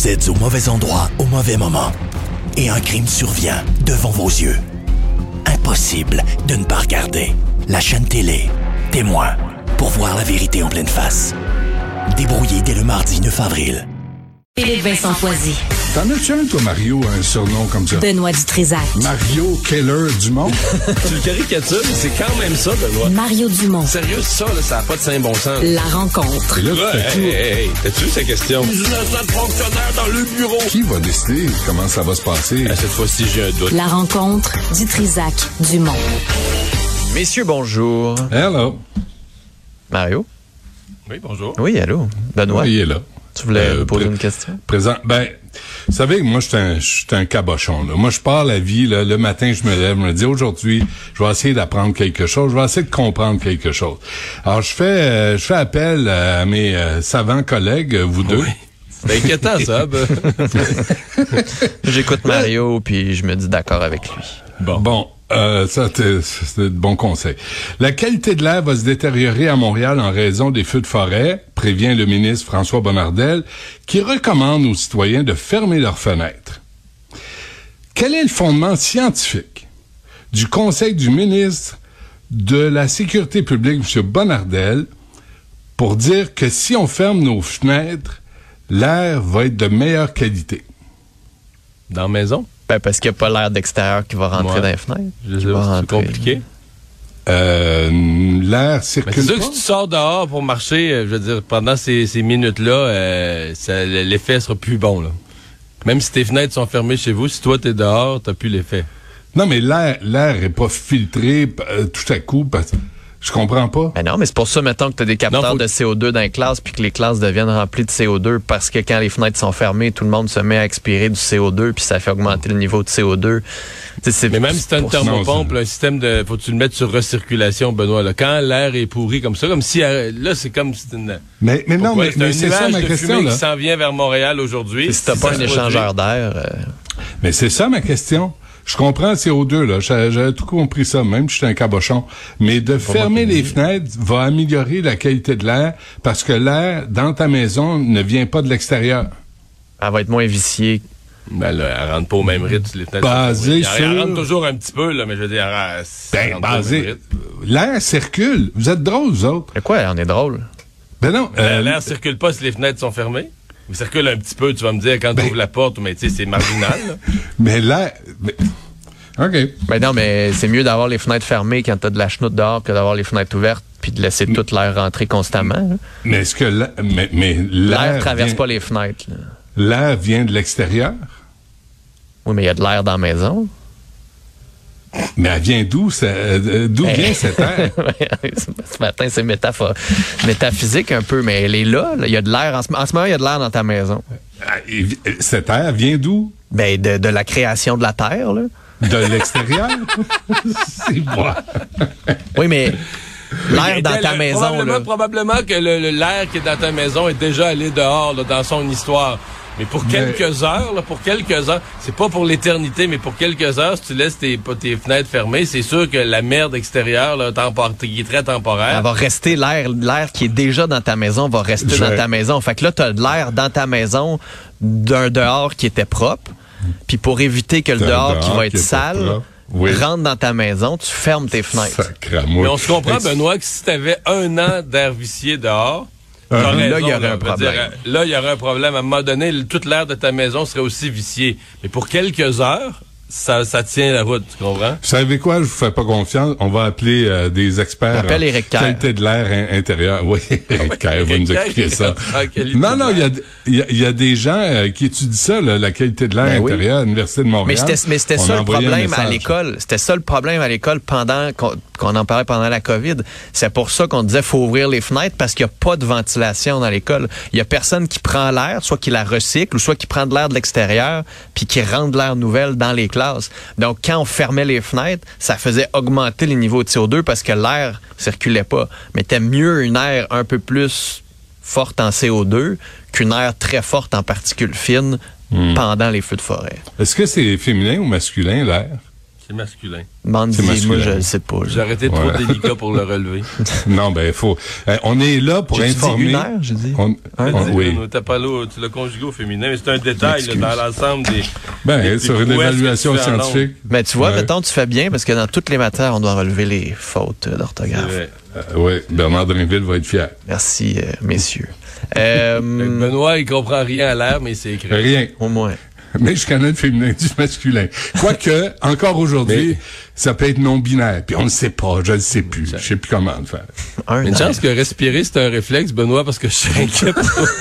Vous êtes au mauvais endroit au mauvais moment. Et un crime survient devant vos yeux. Impossible de ne pas regarder. La chaîne télé, Témoin, pour voir la vérité en pleine face. Débrouillé dès le mardi 9 avril. Philippe Vincent Foisy. T'en as-tu un, toi, Mario, un surnom comme ça? Benoît Dutrisac. Mario Keller Dumont? Tu le caricatures, mais c'est quand même ça, Benoît. Mario Dumont. Sérieux, ça, là, ça n'a pas de saint bon sens. La rencontre. Et là, t'as-tu sa question? Notre fonctionnaire dans le bureau. Qui va décider comment ça va se passer? Cette fois-ci, j'ai un doute. La rencontre Dutrisac Dumont. Messieurs, bonjour. Hello. Mario? Oui, bonjour. Oui, allô. Benoît? Oui, il est là. Tu voulais poser une question? Présent. Vous savez, moi, je suis un cabochon, là. Moi, je pars la vie, là. Le matin, je me lève, je me dis, aujourd'hui, je vais essayer d'apprendre quelque chose. Je vais essayer de comprendre quelque chose. Alors, je fais appel à mes savants collègues, vous deux. Oui. C'est inquiétant, ça. J'écoute Mario, puis je me dis d'accord avec lui. Bon. Ça, c'est de bons conseils. La qualité de l'air va se détériorer à Montréal en raison des feux de forêt, prévient le ministre François Bonnardel, qui recommande aux citoyens de fermer leurs fenêtres. Quel est le fondement scientifique du conseil du ministre de la Sécurité publique, M. Bonnardel, pour dire que si on ferme nos fenêtres, l'air va être de meilleure qualité? Dans la maison? Parce qu'il n'y a pas l'air d'extérieur qui va rentrer dans les fenêtres. C'est compliqué. L'air circule. C'est sûr que si tu sors dehors pour marcher, je veux dire, pendant ces minutes-là, l'effet sera plus bon, là. Même si tes fenêtres sont fermées chez vous, si toi t'es dehors, t'as plus l'effet. Non, mais l'air est pas filtré tout à coup. Je comprends pas. Ben non, mais c'est pour ça, mettons, que tu as des capteurs de CO2 dans les classes puis que les classes deviennent remplies de CO2 parce que quand les fenêtres sont fermées, tout le monde se met à expirer du CO2 puis ça fait augmenter le niveau de CO2. Mais même si tu as une thermopompe, un système de... Faut que tu le mettes sur recirculation, Benoît. Là. Quand l'air est pourri comme ça, comme si... Là, c'est comme... C'est une... Mais non, mais c'est ça ma question. Là. Qui s'en vient vers Montréal aujourd'hui. Si t'as pas un échangeur d'air... Mais c'est ça ma question. Je comprends le CO2, là. J'avais tout compris ça, même si j'étais un cabochon. Mais de fermer les fenêtres va améliorer la qualité de l'air parce que l'air dans ta maison ne vient pas de l'extérieur. Elle va être moins viciée. Ben là, elle rentre pas au même rythme. Les fenêtres basé sur... Elle rentre toujours un petit peu, là, mais je veux dire, basé... L'air circule. Vous êtes drôles, vous autres. Mais quoi, on est drôle? Ben non. L'air circule pas si les fenêtres sont fermées. Il circule un petit peu, tu vas me dire, quand tu ouvres la porte, mais tu sais, c'est marginal. Là. Mais l'air... OK. Ben non, mais c'est mieux d'avoir les fenêtres fermées quand t'as de la chenoute dehors que d'avoir les fenêtres ouvertes puis de laisser tout l'air rentrer constamment. Là. Mais est-ce que l'air traverse pas les fenêtres. Là. L'air vient de l'extérieur? Oui, mais il y a de l'air dans la maison. Mais elle vient d'où? D'où vient cet air? Ce matin, c'est métaphysique un peu, mais elle est là. Il y a de l'air. En ce moment, il y a de l'air dans ta maison. Cet air vient d'où? Ben, de la création de la Terre, là. De l'extérieur? C'est moi. Oui, mais l'air dans ta maison, probablement que l'air qui est dans ta maison est déjà allé dehors, là, dans son histoire. Mais pour quelques heures, c'est pas pour l'éternité, mais pour quelques heures, si tu laisses tes fenêtres fermées, c'est sûr que la merde extérieure, là, qui est très temporaire. Elle va rester l'air qui est déjà dans ta maison va rester dans ta maison. Fait que là, t'as de l'air dans ta maison d'un dehors qui était propre. Puis pour éviter que le dehors qui va être sale rentre dans ta maison, tu fermes tes fenêtres. Mais on se comprend, Benoît, que si t'avais un an d'air vicié dehors, là, il y aurait un problème. Là, il y aurait un problème. À un moment donné, toute l'air de ta maison serait aussi vicié. Mais pour quelques heures, ça tient la route, tu comprends? Vous savez quoi? Je vous fais pas confiance. On va appeler des experts en qualité de l'air intérieur. Oui, Eric Kerr va nous expliquer ça. Non, il y a des gens qui étudient ça, là, la qualité de l'air intérieur à l'Université de Montréal. Mais c'était ça le problème à l'école. C'était ça le problème à l'école pendant qu'on en parlait pendant la COVID. C'est pour ça qu'on disait faut ouvrir les fenêtres parce qu'il n'y a pas de ventilation dans l'école. Il y a personne qui prend l'air, soit qui la recycle ou soit qui prend de l'air de l'extérieur puis qui rend de l'air nouvelle dans les classes. Donc, quand on fermait les fenêtres, ça faisait augmenter les niveaux de CO2 parce que l'air circulait pas. Mais t'aimes mieux une air un peu plus forte en CO2 qu'une air très forte en particules fines pendant les feux de forêt. Est-ce que c'est féminin ou masculin, l'air? C'est masculin. Mandy, moi, je le sais pas. J'ai arrêté trop délicat pour le relever. Non, ben, faut. On est là pour informer. Dit une heure, j'ai dit. Oui. T'as pas là, tu l'as conjugué au féminin, mais c'est un détail là, dans l'ensemble des. Ben, sur une évaluation scientifique. Mais tu vois, mettons, tu fais bien parce que dans toutes les matières, on doit relever les fautes d'orthographe. Oui, Bernard Drinville va être fier. Merci, messieurs. Benoît, il comprend rien à l'air, mais c'est écrit. Rien. Au moins. Mais je connais le féminin du masculin. Quoique, encore aujourd'hui, ça peut être non-binaire. Puis on ne sait pas, je ne sais plus. Je sais plus comment le faire. Une chance que respirer, c'est un réflexe, Benoît, parce que je suis inquiet pour toi.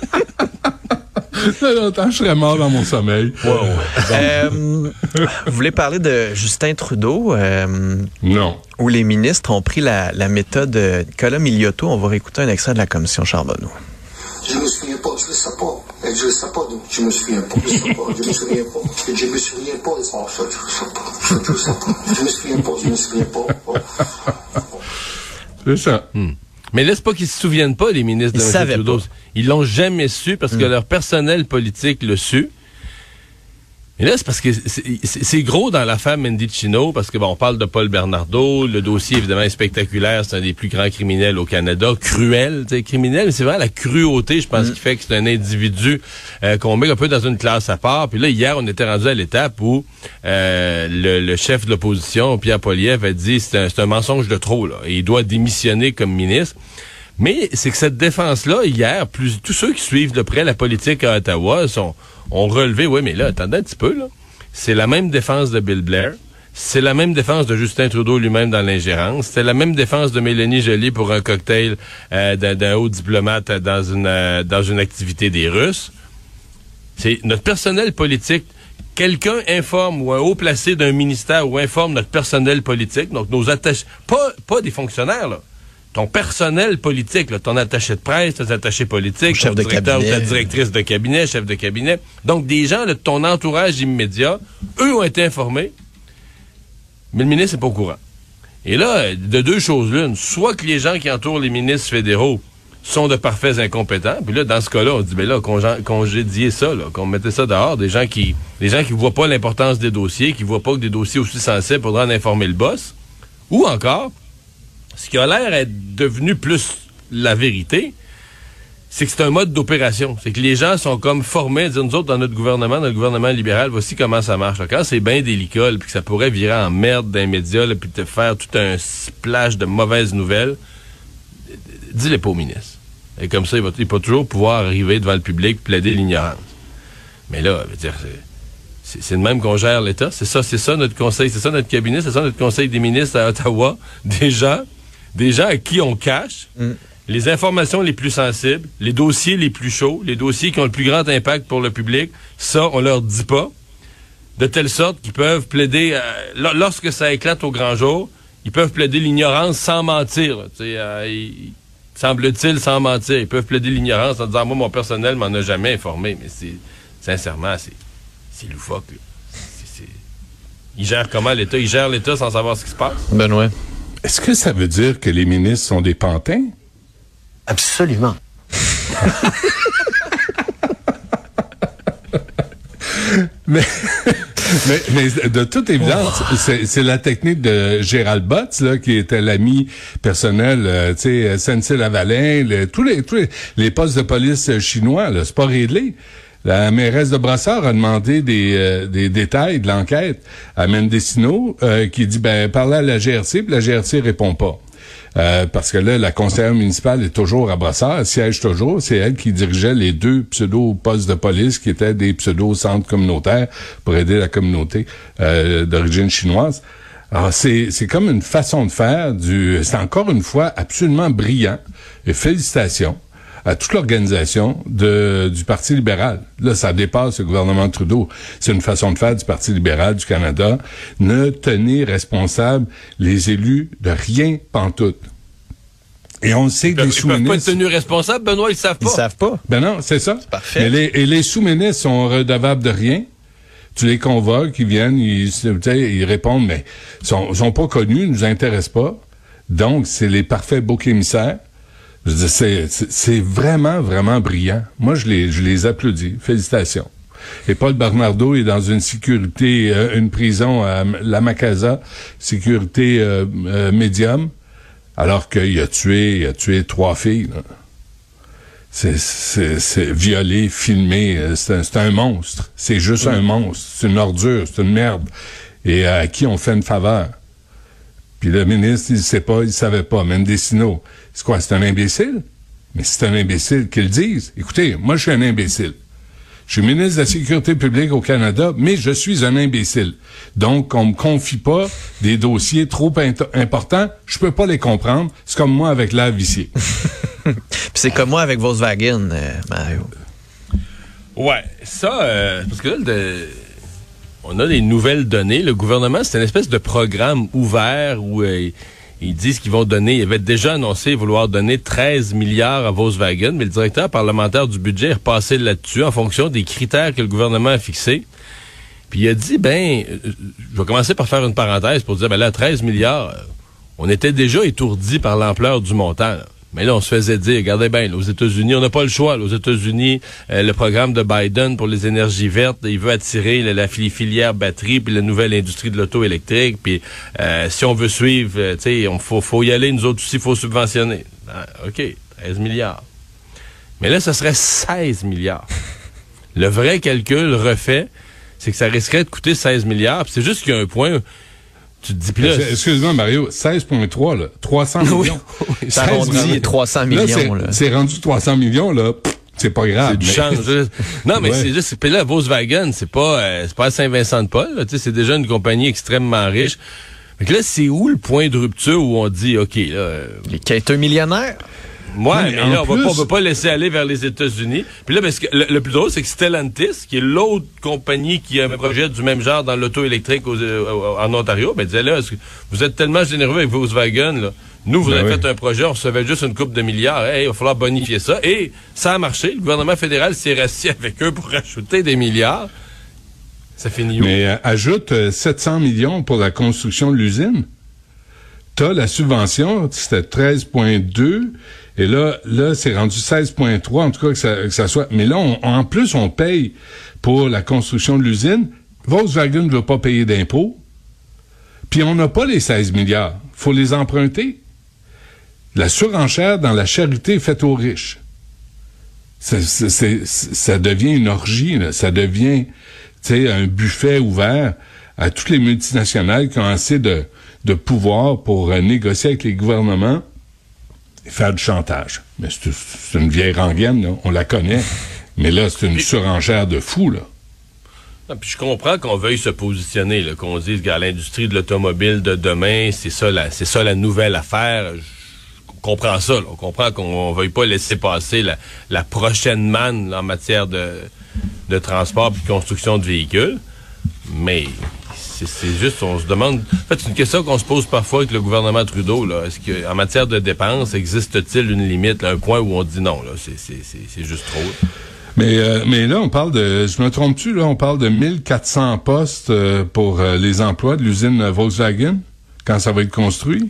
Longtemps, je serais mort dans mon sommeil. Vous voulez parler de Justin Trudeau? Non. Où les ministres ont pris la méthode de Nicolas Miliotto. On va réécouter un extrait de la commission Charbonneau. Je me souviens pas, je le sais pas. Je le sais pas, donc je me souviens pas, je sais pas, je me souviens pas. Je me souviens pas de ça, je le sais pas, je le sais pas. Je me souviens pas, je me souviens pas. C'est ça. Mais là, c'est pas qu'ils se souviennent pas, les ministres de M. Trudeau. Ils l'ont jamais su parce que leur personnel politique le su. Et là, c'est parce que c'est gros dans l'affaire Mendicino, parce que bon, on parle de Paul Bernardo, le dossier évidemment est spectaculaire, c'est un des plus grands criminels au Canada, cruel, tu sais, criminel, mais c'est vraiment la cruauté, je pense, qui fait que c'est un individu qu'on met un peu dans une classe à part. Puis là, hier, on était rendu à l'étape où le chef de l'opposition, Pierre Poilievre, a dit c'est un mensonge de trop, là, et il doit démissionner comme ministre. Mais c'est que cette défense-là, hier, tous ceux qui suivent de près la politique à Ottawa ont relevé, oui, mais là, attendez un petit peu, là. C'est la même défense de Bill Blair. C'est la même défense de Justin Trudeau lui-même dans l'ingérence. C'était la même défense de Mélanie Joly pour un cocktail d'un haut diplomate dans une activité des Russes. C'est notre personnel politique. Quelqu'un informe ou un haut placé d'un ministère ou informe notre personnel politique, donc nos attachés, pas des fonctionnaires, là. Ton personnel politique, là, ton attaché de presse, tes attachés politiques, ton directeur ou ta directrice de cabinet, chef de cabinet. Donc, des gens là, de ton entourage immédiat, eux ont été informés, mais le ministre n'est pas au courant. Et là, de deux choses l'une, soit que les gens qui entourent les ministres fédéraux sont de parfaits incompétents, puis là, dans ce cas-là, on dit, ben là, congédier ça, là, qu'on mettait ça dehors, des gens qui voient pas l'importance des dossiers, qui voient pas que des dossiers aussi sensibles faudra en informer le boss, ou encore, ce qui a l'air être devenu plus la vérité, c'est que c'est un mode d'opération. C'est que les gens sont comme formés à dire, nous autres, dans le gouvernement libéral, voici comment ça marche. Là, quand c'est bien délicat, puis que ça pourrait virer en merde dans les médias, puis te faire tout un splash de mauvaises nouvelles, dis-les pas au ministre. Et comme ça, il va toujours pouvoir arriver devant le public et plaider l'ignorance. Mais là, je veux dire, c'est de même qu'on gère l'État. C'est ça notre conseil, c'est ça notre cabinet, c'est ça notre conseil des ministres à Ottawa. Des gens à qui on cache les informations les plus sensibles, les dossiers les plus chauds, les dossiers qui ont le plus grand impact pour le public. Ça, on leur dit pas. De telle sorte qu'ils peuvent plaider, lorsque ça éclate au grand jour, ils peuvent plaider l'ignorance sans mentir. Semble-t-il, sans mentir. Ils peuvent plaider l'ignorance en disant, moi, mon personnel m'en a jamais informé. Mais sincèrement, c'est loufoque. Ils gèrent comment l'État? Ils gèrent l'État sans savoir ce qui se passe? Benoît. Est-ce que ça veut dire que les ministres sont des pantins? Absolument. mais de toute évidence, c'est la technique de Gérald Botts, là, qui était l'ami personnel, tu sais, SNC-Lavalin, tous les postes de police chinois, là, c'est pas réglé. La mairesse de Brassard a demandé des détails de l'enquête à Mendicino, qui dit, parlez à la GRC, puis la GRC répond pas. Parce que là, la conseillère municipale est toujours à Brassard, elle siège toujours. C'est elle qui dirigeait les 2 pseudo-postes de police qui étaient des pseudo-centres communautaires pour aider la communauté d'origine chinoise. Alors, c'est comme une façon de faire c'est encore une fois absolument brillant. Et félicitations à toute l'organisation du Parti libéral. Là, ça dépasse le gouvernement Trudeau. C'est une façon de faire du Parti libéral du Canada. Ne tenez responsables les élus de rien pantoute. Et on sait que les sous-ministres... Ils peuvent pas être tenus responsables, Benoît, ils savent pas. Ils savent pas. Ben non, c'est ça. C'est parfait. Et les sous-ministres sont redevables de rien. Tu les convoques, ils viennent, ils répondent, mais sont pas connus, nous intéressent pas. Donc, c'est les parfaits boucs émissaires. Je veux dire, c'est vraiment, vraiment brillant. Moi, je les applaudis. Félicitations. Et Paul Bernardo est dans une une prison à La Macasa, sécurité médium, alors qu'il a tué 3 filles, là. C'est violé, filmé, c'est un monstre. C'est juste un monstre. C'est une ordure, c'est une merde. Et à qui on fait une faveur? Puis le ministre, il savait pas. Mendicino, c'est quoi, c'est un imbécile? Mais c'est un imbécile qu'ils le disent. Écoutez, moi, je suis un imbécile. Je suis ministre de la Sécurité publique au Canada, mais je suis un imbécile. Donc, on me confie pas des dossiers trop importants. Je peux pas les comprendre. C'est comme moi avec l'air vicié. Puis c'est comme moi avec Volkswagen, Mario. Ouais, ça, parce que là, on a des nouvelles données. Le gouvernement, c'est une espèce de programme ouvert où ils disent qu'ils vont donner, ils avaient déjà annoncé vouloir donner 13 milliards à Volkswagen, mais le directeur parlementaire du budget est repassé là-dessus en fonction des critères que le gouvernement a fixés. Puis il a dit, je vais commencer par faire une parenthèse pour dire, là, 13 milliards, on était déjà étourdis par l'ampleur du montant, là. Mais là, on se faisait dire, regardez bien, aux États-Unis, on n'a pas le choix. Aux États-Unis, le programme de Biden pour les énergies vertes, il veut attirer la filière batterie puis la nouvelle industrie de l'auto électrique. Puis si on veut suivre, tu sais, faut y aller. Nous autres aussi, il faut subventionner. OK, 13 milliards. Mais là, ce serait 16 milliards. Le vrai calcul refait, c'est que ça risquerait de coûter 16 milliards. Puis c'est juste qu'il y a un point... Tu te dis, puis là, excuse-moi, Mario, 16,3, là, 300 millions. Oui, ça arrondit 300 millions, là. C'est rendu 300 millions, là, c'est pas grave. C'est du change. Non, mais c'est juste, puis là, Volkswagen, c'est pas à Saint-Vincent-de-Paul, là, tu sais, c'est déjà une compagnie extrêmement riche. Fait que là, c'est où le point de rupture où on dit, OK, là... Les quêteux millionnaires? Ouais, mais là, on va pas laisser aller vers les États-Unis. Puis là, parce que le plus drôle, c'est que Stellantis, qui est l'autre compagnie qui a un projet du même genre dans l'auto électrique en Ontario, disait là, vous êtes tellement généreux avec Volkswagen, là. Nous, vous avez fait un projet, on recevait juste une couple de milliards. Hey, il va falloir bonifier ça. Et ça a marché. Le gouvernement fédéral s'est rassis avec eux pour rajouter des milliards. Ça finit où? Mais ajoute 700 millions pour la construction de l'usine. T'as la subvention, c'était 13,2. Et là, c'est rendu 16,3, en tout cas que ça soit. Mais là, en plus, on paye pour la construction de l'usine. Volkswagen ne veut pas payer d'impôts. Puis on n'a pas les 16 milliards. Faut les emprunter. La surenchère dans la charité faite aux riches. Ça devient une orgie, là. Ça devient, un buffet ouvert à toutes les multinationales qui ont assez de pouvoir pour négocier avec les gouvernements et faire du chantage. Mais c'est une vieille rengaine, là. On la connaît. Mais là, c'est une surenchère de fou, là. Non, puis je comprends qu'on veuille se positionner, là, qu'on dise que l'industrie de l'automobile de demain, c'est ça la nouvelle affaire. On comprend ça, là. On comprend qu'on veuille pas laisser passer la prochaine manne là, en matière de transport et de construction de véhicules. Mais c'est juste, on se demande... En fait, c'est une question qu'on se pose parfois avec le gouvernement Trudeau, là. Est-ce que, en matière de dépenses, existe-t-il une limite, là, un point où on dit non, là, c'est juste trop. Mais là, on parle je me trompe-tu, là, on parle de 1400 postes pour les emplois de l'usine Volkswagen, quand ça va être construit.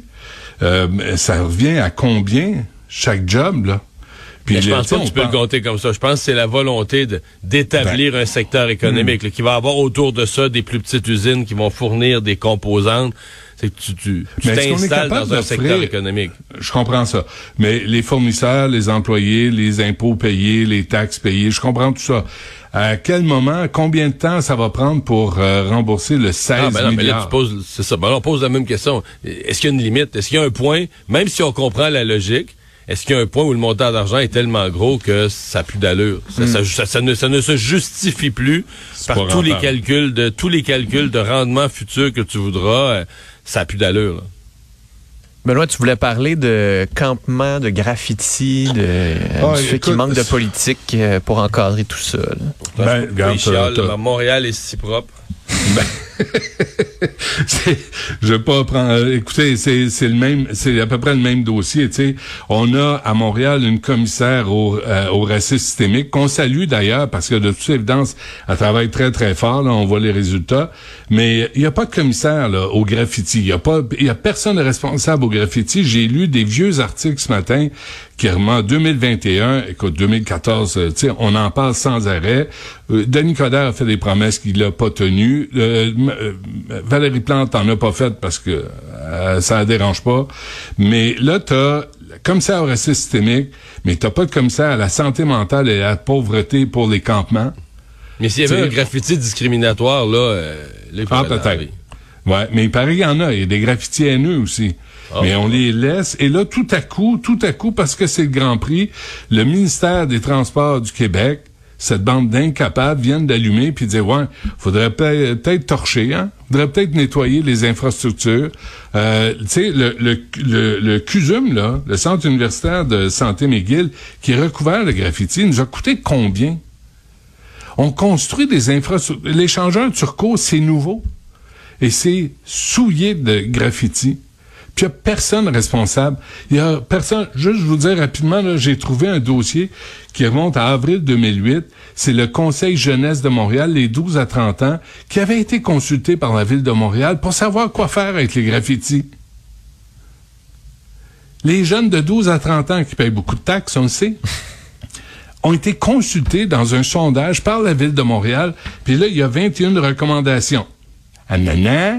Ça revient à combien, chaque job, là? Puis je pense pas que tu peux le compter comme ça. Je pense que c'est la volonté d'établir un secteur économique, là, qui va avoir autour de ça des plus petites usines qui vont fournir des composantes. C'est que tu t'installes dans un secteur économique. Je comprends ça. Mais les fournisseurs, les employés, les impôts payés, les taxes payées, je comprends tout ça. À quel moment, combien de temps ça va prendre pour rembourser le 16 milliards? Mais là, c'est ça. Ben là, on pose la même question. Est-ce qu'il y a une limite? Est-ce qu'il y a un point, même si on comprend la logique, est-ce qu'il y a un point où le montant d'argent est tellement gros que ça n'a plus d'allure? Ça ne se justifie plus par tous les calculs de rendement futur que tu voudras. Ça n'a plus d'allure, là. Benoît, tu voulais parler de campement, de graffiti, du fait qu'il manque de politique pour encadrer tout ça. Regarde, Montréal est si propre. Je vais pas prendre. Écoutez, c'est le même, c'est à peu près le même dossier. Tu sais, on a à Montréal une commissaire au racisme systémique qu'on salue d'ailleurs parce que de toute évidence, elle travaille très très fort. Là, on voit les résultats. Mais il y a pas de commissaire là au graffiti. Il y a personne responsable au graffiti. J'ai lu des vieux articles ce matin qui remet en 2021. Écoute, 2014, tu sais, on en parle sans arrêt. Denis Coderre a fait des promesses qu'il n'a pas tenues. Valérie Plante en a pas fait parce que ça la dérange pas. Mais là, t'as commissaire au racisme systémique, mais t'as pas de commissaire à la santé mentale et à la pauvreté pour les campements. Mais s'il y avait un graffiti discriminatoire, là, peut-être. Ouais, mais il paraît qu'il y en a. Il y a des graffitis haineux aussi. Mais on les laisse. Et là, tout à coup, parce que c'est le Grand Prix, le ministère des Transports du Québec, cette bande d'incapables viennent d'allumer puis dire, ouais, faudrait peut-être torcher, hein? Faudrait peut-être nettoyer les infrastructures. Tu sais, le CUSUM, là, le Centre universitaire de santé McGill, qui est recouvert de graffiti, nous a coûté combien? On construit des infrastructures. L'échangeur turco, c'est nouveau. Et c'est souillé de graffiti. Puis il n'y a personne responsable. Il y a personne. Juste vous dire rapidement, là, j'ai trouvé un dossier qui remonte à avril 2008. C'est le Conseil jeunesse de Montréal, les 12 à 30 ans, qui avait été consulté par la Ville de Montréal pour savoir quoi faire avec les graffitis. Les jeunes de 12 à 30 ans qui payent beaucoup de taxes, on le sait, ont été consultés dans un sondage par la Ville de Montréal. Puis là, il y a 21 recommandations. Nanana.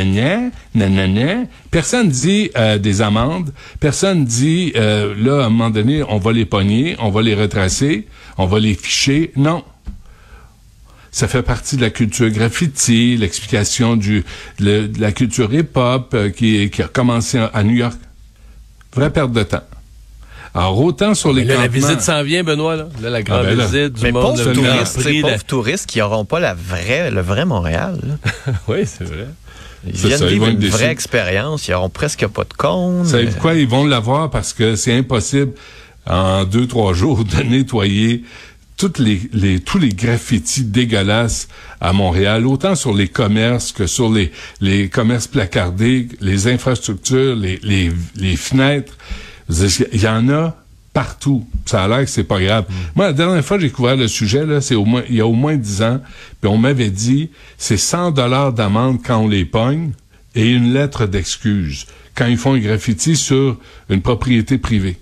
Personne dit des amendes. Personne dit, là, à un moment donné, on va les pogner, on va les retracer, on va les ficher. Non. Ça fait partie de la culture graffiti, l'explication de la culture hip-hop qui a commencé à New York. Vraie perte de temps. Alors, autant sur les campements... La visite s'en vient, Benoît, là. Là, la grande visite du monde. Mais pauvres touristes qui n'auront pas le vrai Montréal. Oui, c'est vrai. Ils viennent vivre une vraie expérience. Ils n'auront presque pas de cône. Savez-vous quoi? Ils vont l'avoir parce que c'est impossible, en 2-3 jours, de nettoyer tous les graffitis dégueulasses à Montréal, autant sur les commerces que sur les commerces placardés, les infrastructures, les fenêtres. Il y en a partout. Ça a l'air que c'est pas grave. Moi, la dernière fois que j'ai couvert le sujet, là, il y a au moins 10 ans, puis on m'avait dit, c'est 100 $ d'amende quand on les pogne et une lettre d'excuse quand ils font un graffiti sur une propriété privée.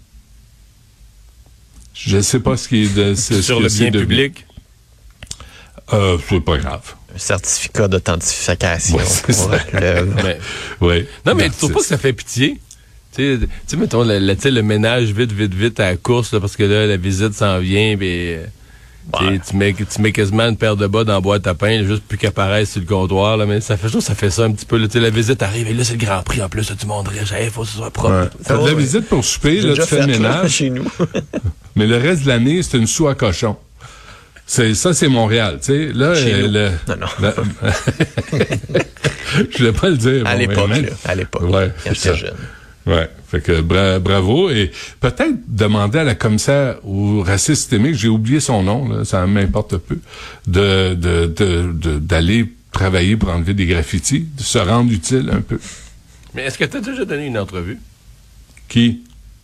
Je sais pas ce qui est de... sur le bien public? C'est pas grave. Un certificat d'authentification. Ouais, non, mais tu trouves pas que ça fait pitié? Tu sais, mettons, le ménage vite à la course, là, parce que là, la visite s'en vient, pis, tu mets quasiment une paire de bas dans la boîte à pain, juste plus qu'apparaissent sur le comptoir, là, mais ça fait ça un petit peu, là, la visite arrive, et là, c'est le Grand Prix, en plus, là, du monde riche, il faut que ce soit propre. Ouais. T'as de la visite pour souper, là, tu fais le ménage. Chez nous. Mais le reste de l'année, c'est une soie à cochon. C'est Montréal, tu sais. Là, Non. Je voulais pas le dire. À l'époque. Ouais, quand j'étais jeune. Ouais, fait que bravo, et peut-être demander à la commissaire au racisme systémique, j'ai oublié son nom, là, ça m'importe peu, d'aller travailler pour enlever des graffitis, de se rendre utile un peu. Mais est-ce que tu as déjà donné une entrevue? Qui?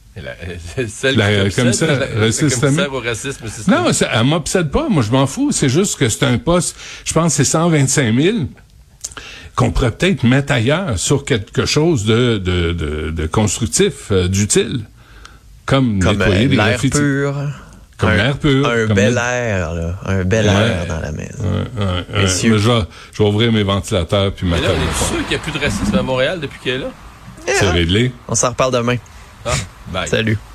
La commissaire au racisme systémique. Non, elle m'obsède pas, moi je m'en fous, c'est juste que c'est un poste, je pense que c'est 125 000 qu'on pourrait peut-être mettre ailleurs sur quelque chose de constructif, d'utile. Comme nettoyer des graffitis. Comme l'air pur. Un bel air, là. Un bel air dans la maison. Mais je vais ouvrir mes ventilateurs puis ma Mais là, on est sûr qu'il n'y a plus de racisme à Montréal depuis qu'elle est là? C'est réglé. On s'en reparle demain. Bye. Salut.